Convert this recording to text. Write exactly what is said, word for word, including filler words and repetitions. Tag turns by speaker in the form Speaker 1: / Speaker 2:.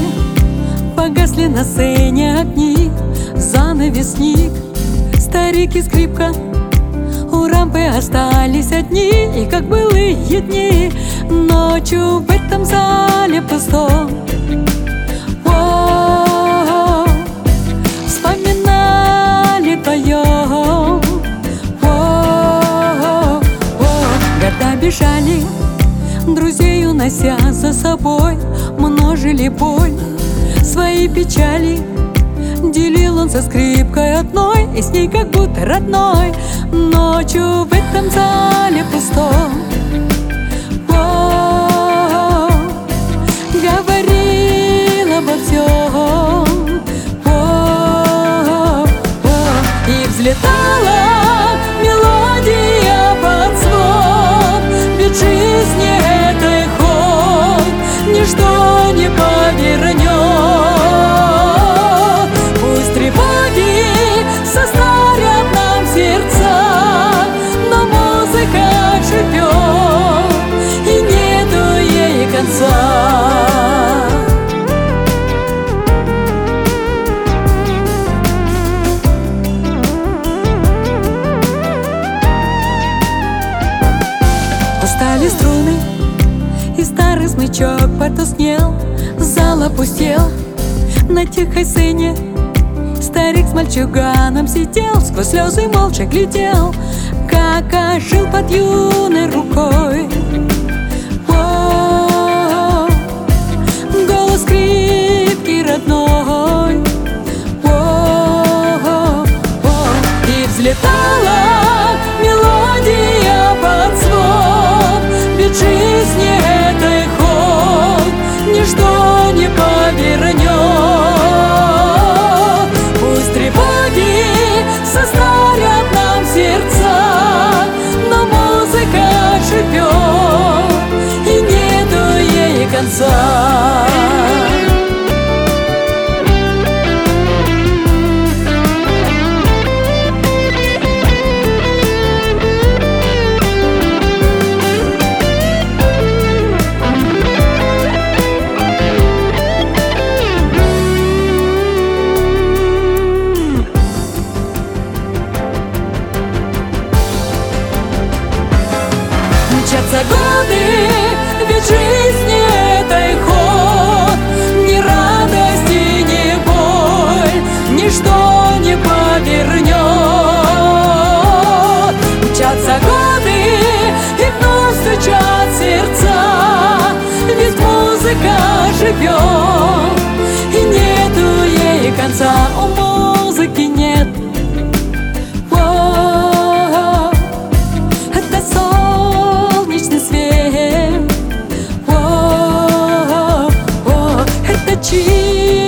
Speaker 1: погасли на сцене огни, занавесник, старик и скрипка. У рампы остались одни, и как былые дни, ночью в этом зале пустом. О, вспоминали вдвоем. О, года бежали, друзей унося за собой, множили боль, свои печали. Делил он со скрипкой одной, и с ней как будто родной, ночью в этом зале пустом. О, говорил обо всем. О, о, и взлетала мелодия под звон, ведь жизни этой ход ничто не повернет. Состарят нам сердца, но музыка живет, и нету ей конца. Устали струны, и старый смычок потускнел, зал опустел. На тихой сцене старик с мальчуганом сидел, сквозь слезы молча глядел, как ожил под юной рукой. О, голос скрипки родной. О, и взлетала мелодия под звон, ведь жизни этой ход ничто не повернет. Состарят нам сердца, но музыка живет, и нету ей конца. Мчатся годы, ведь жизни этой ход, ни радости, ни боль, ничто не повернет. Мчатся годы, и вновь стучат сердца, ведь музыка живет, и нету ей конца. У музыки нет. Свет, о, о, это чистый